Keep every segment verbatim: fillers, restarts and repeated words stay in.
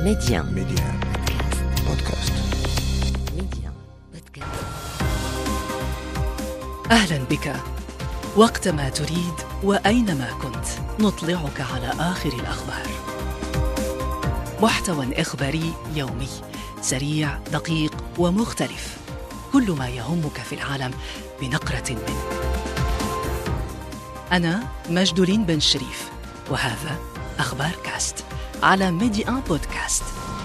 ميديان ميديان بودكاست. ميديان بودكاست. أهلا بك وقتما تريد وأينما كنت نطلعك على آخر الأخبار. محتوى إخباري يومي سريع دقيق ومختلف، كل ما يهمك في العالم بنقرة منه. أنا مجدولين بن شريف، وهذا أخبار كاست على ميديان بودكاست.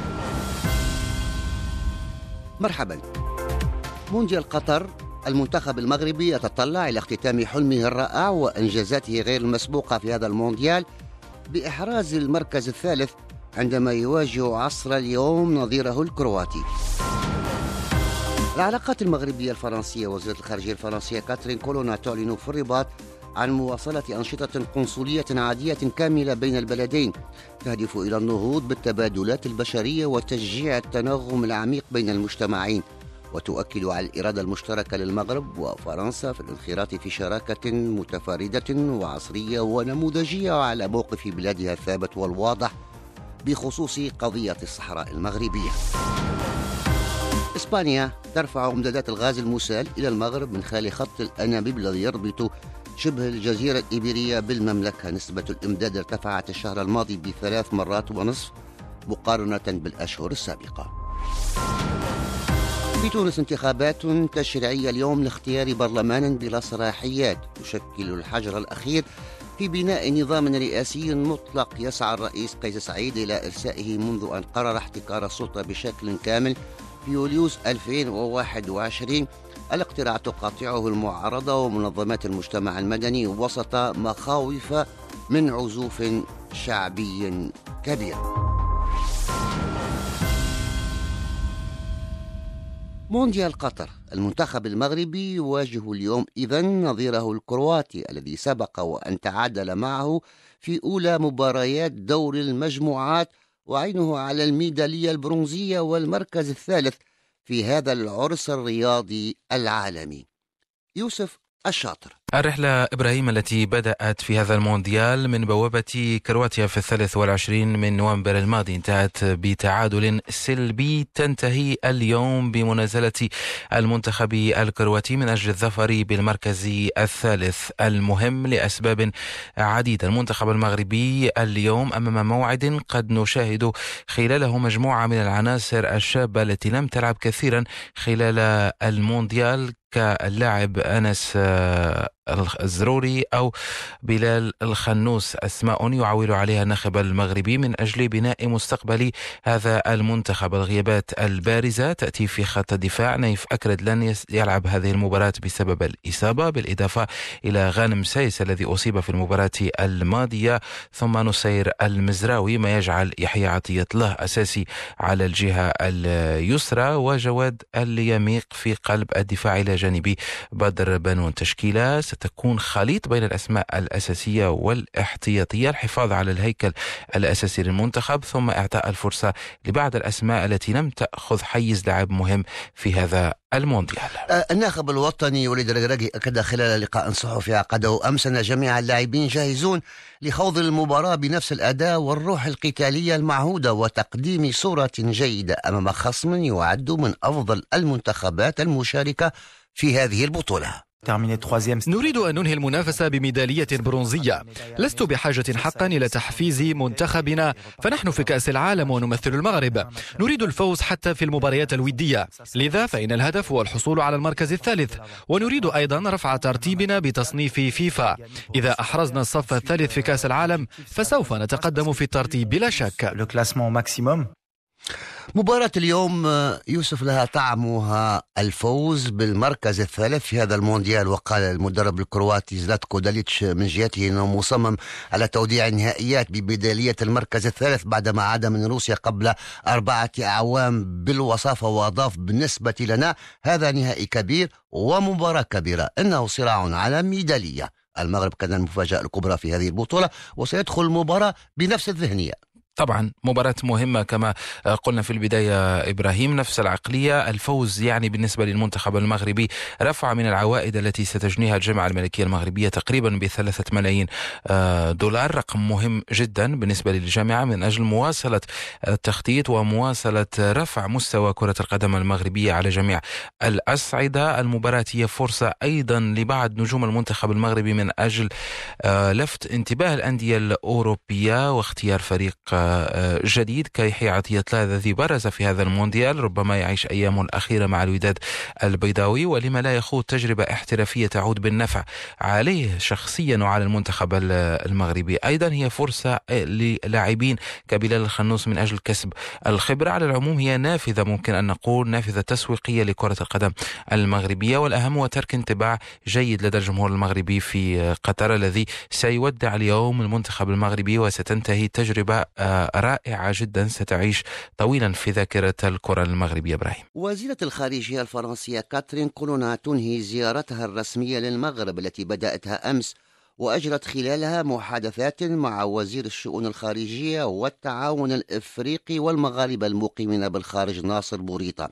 مرحبا. مونديال قطر، المنتخب المغربي يتطلع إلى اختتام حلمه الرائع وإنجازاته غير المسبوقة في هذا المونديال بإحراز المركز الثالث عندما يواجه عصر اليوم نظيره الكرواتي. العلاقات المغربية الفرنسية، وزيرة الخارجية الفرنسية كاترين كولونا تعلن في الرباط عن مواصلة أنشطة قنصلية عادية كاملة بين البلدين تهدف إلى النهوض بالتبادلات البشرية وتشجيع التناغم العميق بين المجتمعين، وتؤكد على الإرادة المشتركة للمغرب وفرنسا في الانخراط في شراكة متفردة وعصرية ونموذجية على موقف بلادها الثابت والواضح بخصوص قضية الصحراء المغربية. إسبانيا ترفع إمدادات الغاز المسال إلى المغرب من خلال خط الأنابيب الذي يربط شبه الجزيرة الإيبيرية بالمملكة. نسبة الإمداد ارتفعت الشهر الماضي بثلاث مرات ونصف مقارنة بالأشهر السابقة. في تونس انتخابات تشريعية اليوم لاختيار برلمان بلا صلاحيات تشكل الحجر الأخير في بناء نظام رئاسي مطلق يسعى الرئيس قيس سعيد إلى إرسائه منذ أن قرر احتكار السلطة بشكل كامل في يوليوز ألفين وواحد وعشرين. الاقتراع تقاطعه المعارضة ومنظمات المجتمع المدني وسط مخاوف من عزوف شعبي كبير. مونديال قطر، المنتخب المغربي يواجه اليوم إذن نظيره الكرواتي الذي سبق وأن تعادل معه في أولى مباريات دور المجموعات، وعينه على الميدالية البرونزية والمركز الثالث في هذا العرس الرياضي العالمي. يوسف الشاطر. الرحلة إبراهيم التي بدأت في هذا المونديال من بوابة كرواتيا في الثالث والعشرين من نوفمبر الماضي انتهت بتعادل سلبي، تنتهي اليوم بمنازلة المنتخب الكرواتي من أجل الظفر بالمركز الثالث المهم لأسباب عديدة. المنتخب المغربي اليوم أمام موعد قد نشاهد خلاله مجموعة من العناصر الشابة التي لم تلعب كثيرا خلال المونديال كاللاعب أنس الزروري أو بلال الخنوس، أسماء يعول عليها الناخب المغربي من أجل بناء مستقبل هذا المنتخب. الغيابات البارزة تأتي في خط الدفاع. نايف أكرد لن يلعب هذه المباراة بسبب الإصابة، بالإضافة إلى غانم سايس الذي أصيب في المباراة الماضية، ثم نصير المزراوي، ما يجعل يحيى عطية الله أساسي على الجهة اليسرى، وجواد اليميق في قلب الدفاع إلى جانب بدر بنون. تشكيلة ستكون خليط بين الأسماء الأساسية والاحتياطية، الحفاظ على الهيكل الأساسي للمنتخب ثم إعطاء الفرصة لبعض الأسماء التي لم تأخذ حيز لعب مهم في هذا المونديال. الناخب الوطني وليد الركراكي أكد خلال لقاء صحفي عقده أمس أن جميع اللاعبين جاهزون لخوض المباراة بنفس الأداء والروح القتالية المعهودة وتقديم صورة جيدة أمام خصم يعد من أفضل المنتخبات المشاركة في هذه البطولة. نريد أن ننهي المنافسة بميدالية برونزية. لست بحاجة حقا إلى تحفيز منتخبنا، فنحن في كأس العالم ونمثل المغرب. نريد الفوز حتى في المباريات الودية، لذا فإن الهدف هو الحصول على المركز الثالث، ونريد أيضا رفع ترتيبنا بتصنيف فيفا. إذا أحرزنا الصف الثالث في كأس العالم فسوف نتقدم في الترتيب بلا شك. مباراة اليوم يوسف لها طعمها الفوز بالمركز الثالث في هذا المونديال، وقال المدرب الكرواتي زلاتكو داليتش من جهته أنه مصمم على توديع النهائيات بميدالية المركز الثالث بعدما عاد من روسيا قبل أربعة أعوام بالوصافة، وأضاف بالنسبة لنا هذا نهائي كبير ومباراة كبيرة، إنه صراع على ميدالية. المغرب كان المفاجأة الكبرى في هذه البطولة وسيدخل المباراة بنفس الذهنية. طبعا مباراة مهمة كما قلنا في البداية إبراهيم، نفس العقلية. الفوز يعني بالنسبة للمنتخب المغربي رفع من العوائد التي ستجنيها الجامعة الملكية المغربية تقريبا بثلاثة ملايين دولار، رقم مهم جدا بالنسبة للجامعة من أجل مواصلة التخطيط ومواصلة رفع مستوى كرة القدم المغربية على جميع الأصعدة. المباراة هي فرصة أيضا لبعض نجوم المنتخب المغربي من أجل لفت انتباه الأندية الأوروبية واختيار فريق جديد. كيحيى عطية الله الذي برز في هذا المونديال ربما يعيش أيامه الأخيرة مع الوداد البيضاوي، ولما لا يخوض تجربة احترافية تعود بالنفع عليه شخصيا وعلى المنتخب المغربي. أيضا هي فرصة للاعبين كبلال الخنوس من أجل كسب الخبرة. على العموم هي نافذة، ممكن أن نقول نافذة تسويقية لكرة القدم المغربية، والأهم هو ترك انطباع جيد لدى الجمهور المغربي في قطر الذي سيودع اليوم المنتخب المغربي، وستنتهي تجربة رائعة جدا ستعيش طويلا في ذاكرة الكرة المغربية. إبراهيم، وزيرة الخارجية الفرنسية كاترين كولونا تنهي زيارتها الرسمية للمغرب التي بدأتها أمس، وأجرت خلالها محادثات مع وزير الشؤون الخارجية والتعاون الإفريقي والمغاربة المقيمين بالخارج ناصر بوريطة.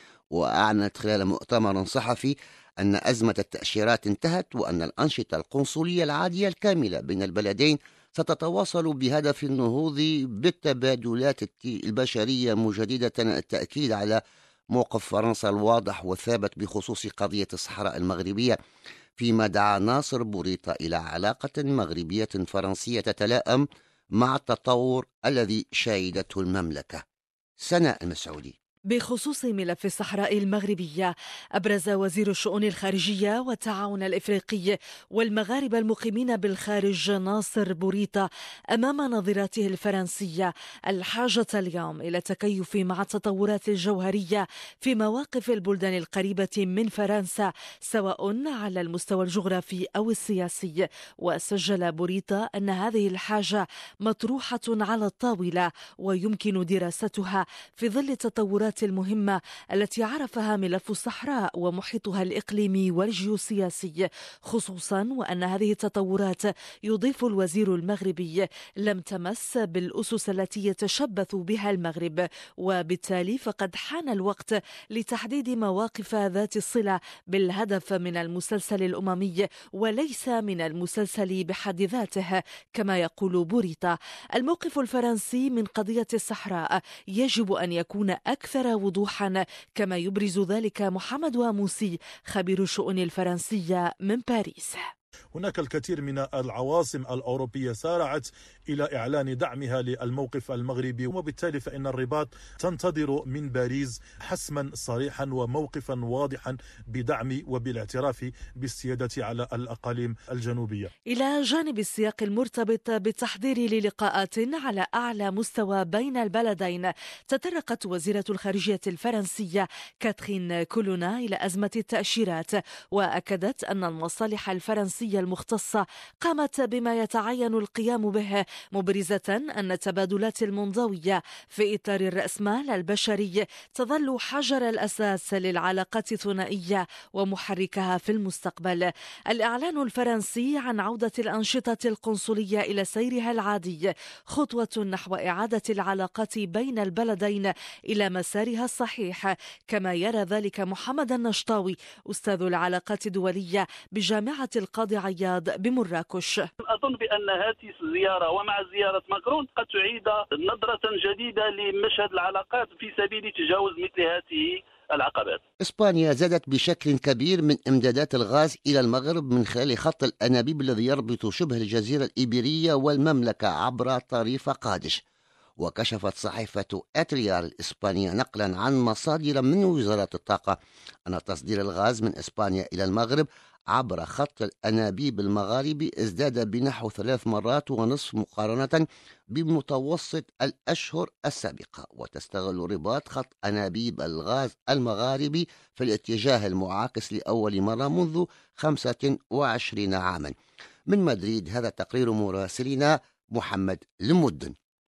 وأعلنت خلال مؤتمر صحفي أن أزمة التأشيرات انتهت، وأن الأنشطة القنصلية العادية الكاملة بين البلدين ستتواصل بهدف النهوض بالتبادلات البشرية مجددة، التأكيد على موقف فرنسا الواضح والثابت بخصوص قضية الصحراء المغربية، فيما دعا ناصر بوريطة إلى علاقة مغربية فرنسية تتلائم مع التطور الذي شهدته المملكة. سناء المسعودي. بخصوص ملف الصحراء المغربية، أبرز وزير الشؤون الخارجية والتعاون الإفريقي والمغاربة المقيمين بالخارج ناصر بوريطة أمام نظيرته الفرنسية الحاجة اليوم إلى التكيف مع التطورات الجوهرية في مواقف البلدان القريبة من فرنسا سواء على المستوى الجغرافي أو السياسي. وسجل بوريطة أن هذه الحاجة مطروحة على الطاولة ويمكن دراستها في ظل التطورات المهمة التي عرفها ملف الصحراء ومحيطها الإقليمي والجيوسياسي، خصوصا وأن هذه التطورات يضيف الوزير المغربي لم تمس بالأسس التي يتشبث بها المغرب، وبالتالي فقد حان الوقت لتحديد مواقف ذات الصلة بالهدف من المسلسل الأممي وليس من المسلسل بحد ذاته. كما يقول بوريطة، الموقف الفرنسي من قضية الصحراء يجب أن يكون أكثر وضوحا، كما يبرز ذلك محمد واموسي خبير الشؤون الفرنسية من باريس. هناك الكثير من العواصم الأوروبية سارعت إلى إعلان دعمها للموقف المغربي، وبالتالي فإن الرباط تنتظر من باريس حسما صريحا وموقفا واضحا بدعم وبالاعتراف بالسيادة على الأقاليم الجنوبية. إلى جانب السياق المرتبط بالتحضير للقاءات على أعلى مستوى بين البلدين، تطرقت وزيرة الخارجية الفرنسية كاترين كولونا إلى أزمة التأشيرات، وأكدت أن المصالح الفرنسية المختصة قامت بما يتعين القيام به، مبرزة أن التبادلات المنضوية في إطار الرأسمال البشري تظل حجر الأساس للعلاقات الثنائية ومحركها في المستقبل. الإعلان الفرنسي عن عودة الأنشطة القنصلية إلى سيرها العادي خطوة نحو إعادة العلاقات بين البلدين إلى مسارها الصحيح، كما يرى ذلك محمد النشطاوي أستاذ العلاقات الدولية بجامعة القاضي عياض بمراكش. أظن بأن هذه الزيارة ومع زيارة ماكرون قد تعيد نظرة جديدة لمشهد العلاقات في سبيل تجاوز مثل هذه العقبات. إسبانيا زادت بشكل كبير من إمدادات الغاز إلى المغرب من خلال خط الأنابيب الذي يربط شبه الجزيرة الإيبيرية والمملكة عبر طريف قادش. وكشفت صحيفة أتريار الإسبانية نقلا عن مصادر من وزارة الطاقة أن تصدير الغاز من إسبانيا إلى المغرب عبر خط الأنابيب المغاربي ازداد بنحو ثلاث مرات ونصف مقارنة بمتوسط الأشهر السابقة. وتستغل رباط خط أنابيب الغاز المغاربي في الاتجاه المعاكس لأول مرة منذ خمسة وعشرين عاما. من مدريد هذا تقرير مراسلنا محمد المدن.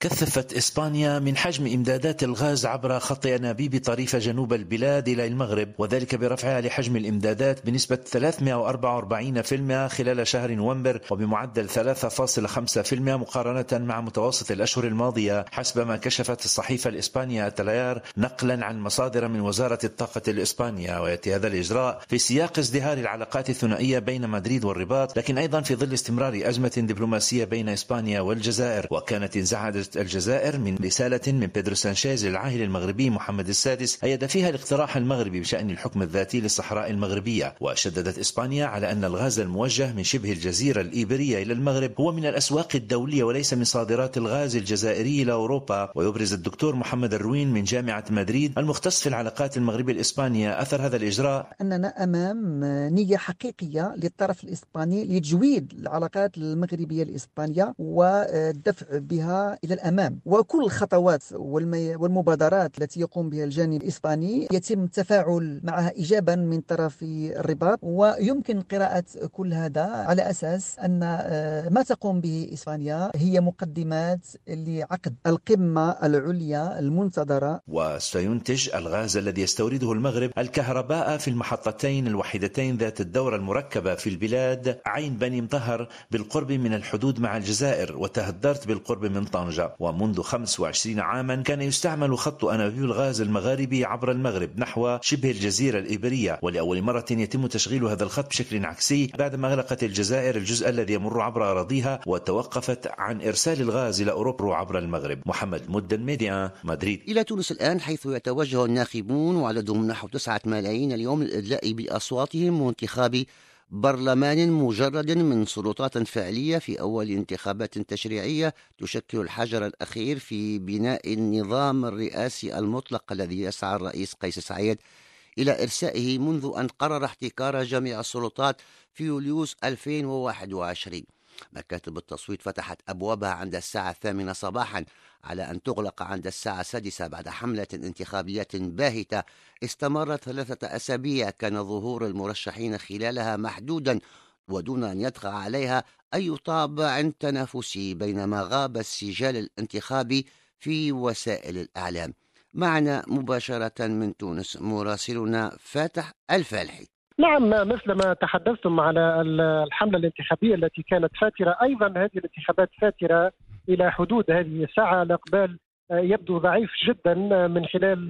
كثفت إسبانيا من حجم إمدادات الغاز عبر خط أنابيب طريف جنوب البلاد إلى المغرب، وذلك برفعها لحجم الإمدادات بنسبة ثلاثمئة وأربعة وأربعين بالمئة خلال شهر نوفمبر، وبمعدل ثلاثة فاصلة خمسة بالمئة مقارنة مع متوسط الأشهر الماضية، حسب ما كشفت الصحيفة الإسبانية التيار نقلا عن مصادر من وزارة الطاقة الإسبانية. ويأتي هذا الإجراء في سياق ازدهار العلاقات الثنائية بين مدريد والرباط، لكن أيضا في ظل استمرار أزمة دبلوماسية بين إسبانيا والجزائر. وكانت انزعجت الجزائر من رسالة من بيدرو سانشيز للعاهل المغربي محمد السادس أيد فيها الاقتراح المغربي بشأن الحكم الذاتي للصحراء المغربية. وشددت إسبانيا على أن الغاز الموجه من شبه الجزيرة الإيبيرية إلى المغرب هو من الأسواق الدولية وليس من صادرات الغاز الجزائري إلى أوروبا. ويبرز الدكتور محمد الروين من جامعة مدريد المختص في العلاقات المغربية الإسبانية أثر هذا الإجراء. أننا أمام نية حقيقية للطرف الإسباني لتجويد العلاقات المغربية الإسبانية والدفع بها إلى الأمام، وكل الخطوات والمبادرات التي يقوم بها الجانب الإسباني يتم التفاعل معها إيجابا من طرف الرباط. ويمكن قراءة كل هذا على أساس أن ما تقوم به إسبانيا هي مقدمات لعقد القمة العليا المنتظرة. وسينتج الغاز الذي يستورده المغرب الكهرباء في المحطتين الوحيدتين ذات الدورة المركبة في البلاد، عين بني مطهر بالقرب من الحدود مع الجزائر وتهدرت بالقرب من طنجة. ومنذ خمس وعشرين عاما كان يستعمل خط أنابيب الغاز المغاربي عبر المغرب نحو شبه الجزيرة الإيبيرية، ولأول مرة يتم تشغيل هذا الخط بشكل عكسي بعدما أغلقت الجزائر الجزء الذي يمر عبر أراضيها وتوقفت عن إرسال الغاز إلى أوروبا عبر المغرب. محمد مدن ميديا مدريد. إلى تونس الآن، حيث يتوجه الناخبون وعددهم نحو تسعة ملايين اليوم للإدلاء بأصواتهم وانتخاب برلمان مجرد من سلطات فعلية في أول انتخابات تشريعية تشكل الحجر الأخير في بناء النظام الرئاسي المطلق الذي يسعى الرئيس قيس سعيد إلى إرسائه منذ أن قرر احتكار جميع السلطات في يوليوز ألفين وواحد وعشرين. مكاتب التصويت فتحت أبوابها عند الساعة الثامنة صباحا على أن تغلق عند الساعة السادسة بعد حملة انتخابية باهتة استمرت ثلاثة أسابيع كان ظهور المرشحين خلالها محدودا ودون أن يطغى عليها أي طابع تنافسي، بينما غاب السجال الانتخابي في وسائل الإعلام. معنا مباشرة من تونس مراسلنا فاتح الفالحي. نعم، مثل ما تحدثتم على الحملة الانتخابية التي كانت فاترة، أيضا هذه الانتخابات فاترة إلى حدود هذه الساعة. الإقبال يبدو ضعيف جدا من خلال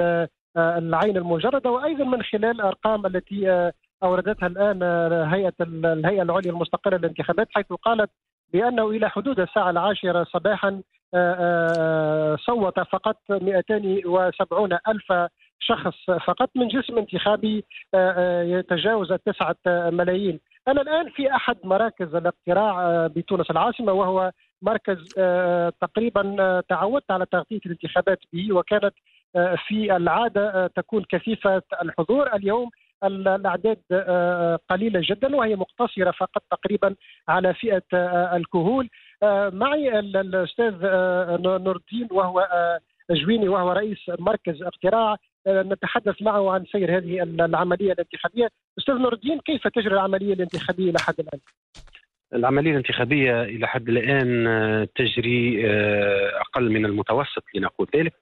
العين المجردة وأيضا من خلال الأرقام التي أوردتها الآن هيئة الهيئة العليا المستقلة للانتخابات، حيث قالت بأنه إلى حدود الساعة العاشرة صباحا صوت فقط مئتين وسبعين ألف شخص فقط من جسم انتخابي يتجاوز التسعة ملايين. أنا الآن في أحد مراكز الاقتراع بتونس العاصمة، وهو مركز تقريبا تعودت على تغطية الانتخابات به، وكانت في العادة تكون كثيفة الحضور. اليوم الأعداد قليلة جدا وهي مقتصرة فقط تقريبا على فئة الكهول. معي الأستاذ نور الدين وهو جويني وهو رئيس مركز اقتراع، نتحدث معه عن سير هذه العملية الانتخابية. أستاذ نور الدين، كيف تجري العملية الانتخابية إلى حد الآن؟ العملية الانتخابية إلى حد الآن تجري أقل من المتوسط لنقول ذلك.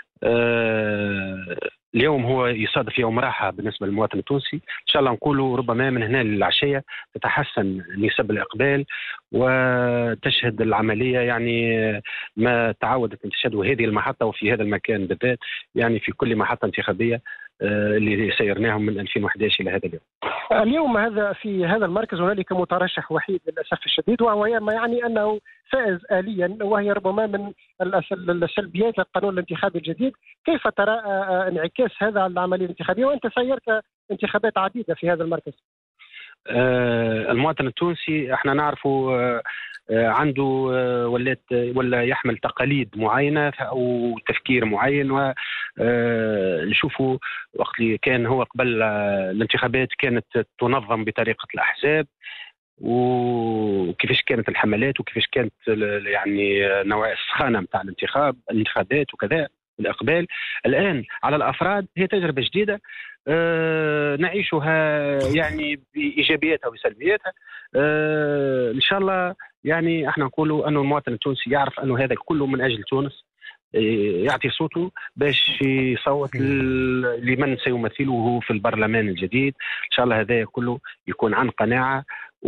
اليوم هو يصادف يوم راحة بالنسبة للمواطن التونسي، إن شاء الله نقولوا ربما من هنا للعشية تتحسن نسب الإقبال وتشهد العملية يعني ما تعودت أن تشهده هذه المحطة وفي هذا المكان بالذات، يعني في كل محطة انتخابية اللي سيرناهم من ألفين وأحد عشر إلى هذا اليوم. اليوم هذا في هذا المركز هنالك مترشح وحيد للأسف الشديد، وهو ما يعني أنه فائز آليا، وهي ربما من السلبيات القانون الانتخابي الجديد. كيف ترى انعكاس هذا على العملية الانتخابية وأنت سيرت انتخابات عديدة في هذا المركز؟ المواطن التونسي احنا نعرفه عنده ولات ولا يحمل تقاليد معينة أو تفكير معين، ونشوفه وقت اللي كان هو قبل الانتخابات كانت تنظم بطريقة الأحزاب وكيفاش كانت الحملات وكيفاش كانت يعني نوع السخانة متاع الانتخاب الانتخابات وكذا. الإقبال. الآن على الأفراد هي تجربة جديدة أه نعيشها يعني بإيجابياتها وسلبياتها. أه إن شاء الله يعني احنا نقولوا أنه المواطن التونسي يعرف أنه هذا كله من أجل تونس، يعطي صوته باش يصوت لمن سيمثله في البرلمان الجديد. إن شاء الله هذا كله يكون عن قناعة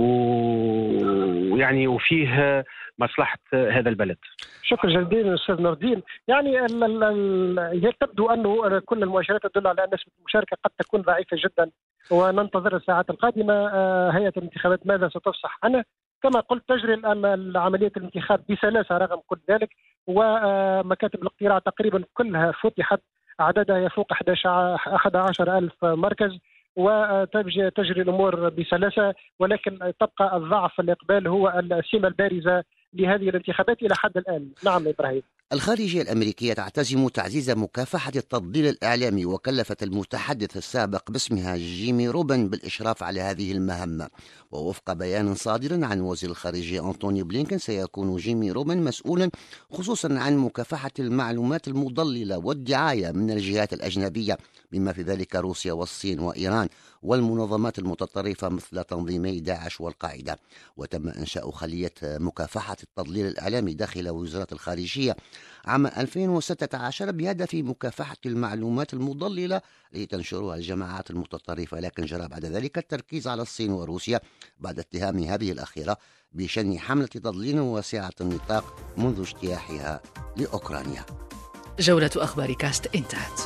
ويعني وفيه مصلحة هذا البلد. شكرا جزيلا أستاذ نور الدين. يعني ال ال ال تبدو أنه كل المؤشرات تدل على أن نسبة المشاركة قد تكون ضعيفة جدا، وننتظر الساعات القادمة هيئة الانتخابات ماذا ستفصح عنه. كما قلت تجري الآن عملية الانتخاب بسلاسة رغم كل ذلك، ومكاتب الاقتراع تقريبا كلها فتحت، عددها يفوق أحد عشر ألف مركز، وتجري الأمور بسلاسة، ولكن تبقى الضعف الإقبال هو السمة البارزة لهذه الانتخابات إلى حد الآن. نعم إبراهيم. الخارجية الأمريكية تعتزم تعزيز مكافحة التضليل الإعلامي، وكلفت المتحدث السابق باسمها جيمي روبن بالإشراف على هذه المهمة. ووفق بيان صادر عن وزير الخارجية أنتوني بلينكن، سيكون جيمي روبن مسؤولا خصوصا عن مكافحة المعلومات المضللة والدعاية من الجهات الأجنبية، بما في ذلك روسيا والصين وإيران والمنظمات المتطرفة مثل تنظيمي داعش والقاعدة. وتم إنشاء خلية مكافحة التضليل الإعلامي داخل وزارة الخارجية عام ألفين وستة عشر بهدف مكافحة المعلومات المضللة التي تنشرها الجماعات المتطرفة، لكن جرى بعد ذلك التركيز على الصين وروسيا بعد اتهام هذه الأخيرة بشن حملة تضليل واسعة النطاق منذ اجتياحها لأوكرانيا. جولة أخبار كاست انتهت.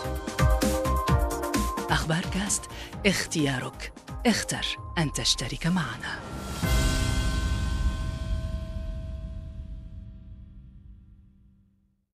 أخبار كاست، اختيارك، اختر أن تشترك معنا.